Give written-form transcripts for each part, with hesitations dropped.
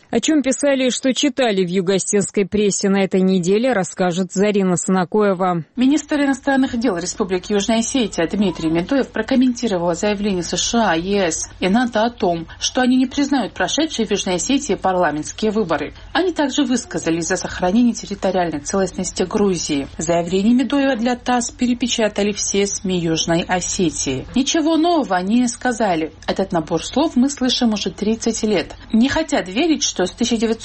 О чем писали и что читали в юго-осетинской прессе на этой неделе, расскажет Зарина Санакоева. Министр иностранных дел Республики Южная Осетия Дмитрий Медоев прокомментировал заявление США, ЕС и НАТО о том, что они не признают прошедшие в Южной Осетии парламентские выборы. Они также высказались за сохранение территориальной целостности Грузии. Заявление Медоева для ТАСС перепечатали все СМИ Южной Осетии. Ничего нового они не сказали. Этот набор слов мы слышим уже 30 лет. Не хотят верить, что с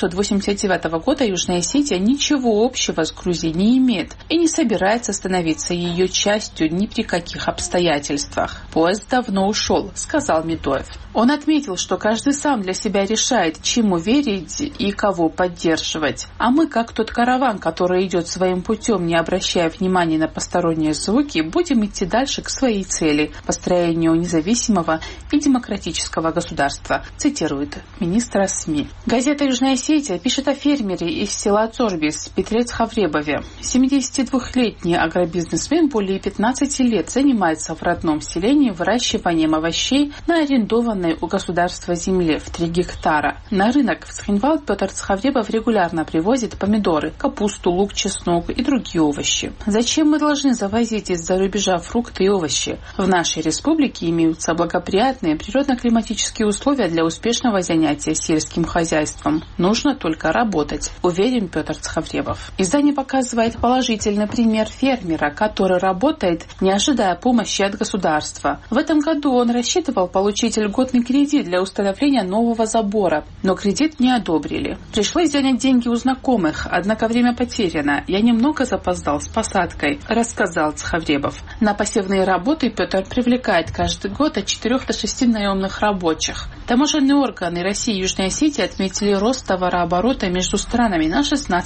1989 года Южная Осетия ничего общего с Грузией не имеет и не собирается становиться ее частью ни при каких обстоятельствах. Поезд давно ушел, сказал Медоев. Он отметил, что каждый сам для себя решает, чему верить и кого поддерживать. А мы, как тот караван, который идет своим путем, не обращая внимания на посторонние звуки, будем идти дальше к своей цели – построению независимого и демократического государства, цитирует министра СМИ. Газета «Южная Осетия» пишет о фермере из села Цорбис Петрец Хавребове. 72-летний агробизнесмен более 15 лет занимается в родном селении выращиванием овощей на арендованной у государства земле в 3 гектара. На рынок в Цхинвал Петр Цхавребов регулярно привозит помидоры, капусту, лук, чеснок и другие овощи. Зачем мы должны завозить из-за рубежа фрукты и овощи? В нашей республике имеются благоприятные природно-климатические условия для успешного занятия сельским хозяйством. Нужно только работать, уверен Петр Цхавребов. Издание показывает положительный пример фермера, который работает, не ожидая помощи от государства. В этом году он рассчитывал получить льготный кредит для установления нового забора, но кредит не одобрили. Пришлось занять деньги у знакомых, однако время потеряно. Я немного запоздал с посадкой, рассказал Цхавребов. На посевные работы Петр привлекает каждый год от 4 до 6 наемных рабочих. Таможенные органы России и Южной Осетии отметили рост товарооборота между странами на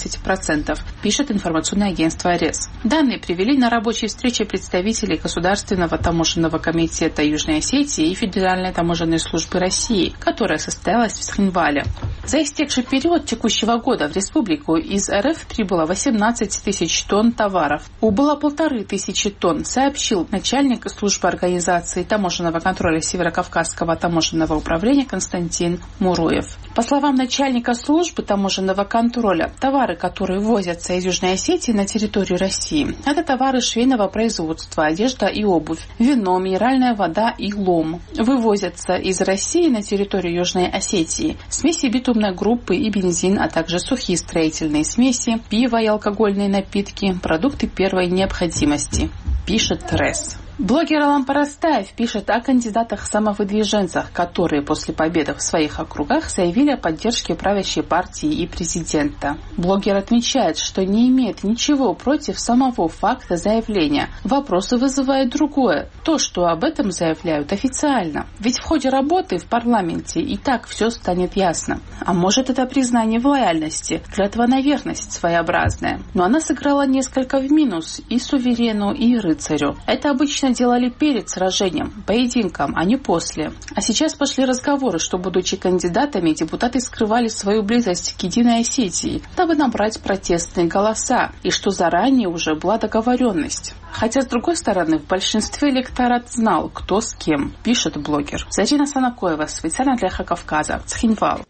16%, пишет информационное агентство РЕС. Данные привели на рабочей встрече представителей Государственного таможенного комитета Южной Осетии и Федеральной таможенной службы России, которая состоялась в Цхинвале. За истекший период текущего года в республику из РФ прибыло 18 тысяч тонн товаров. Убыло 1500 тонн, сообщил начальник службы организации таможенного контроля Северокавказского таможенного управления Константин Муруев. По словам начальника службы таможенного контроля, товары, которые ввозятся из Южной Осетии на территорию России, это товары швейного производства, одежда и обувь, вино, минеральная вода и лом. Вывозятся из России на территорию Южной Осетии смеси битумной группы и бензин, а также сухие строительные смеси, пиво и алкогольные напитки, продукты первой необходимости, пишет РЭС. Блогер Алам Парастаев пишет о кандидатах-самовыдвиженцах, которые после победы в своих округах заявили о поддержке правящей партии и президента. Блогер отмечает, что не имеет ничего против самого факта заявления. Вопросы вызывает другое – то, что об этом заявляют официально. Ведь в ходе работы в парламенте и так все станет ясно. А может, это признание в лояльности, клятва на верность своеобразная. Но она сыграла несколько в минус и суверену, и рыцарю. Это обычно делали перед сражением, поединком, а не после. А сейчас пошли разговоры, что, будучи кандидатами, депутаты скрывали свою близость к Единой Осетии, дабы набрать протестные голоса, и что заранее уже была договоренность. Хотя, с другой стороны, в большинстве электорат знал, кто с кем, пишет блогер. Зарина Санакоева, специально для Хакавказа, Цхинвал.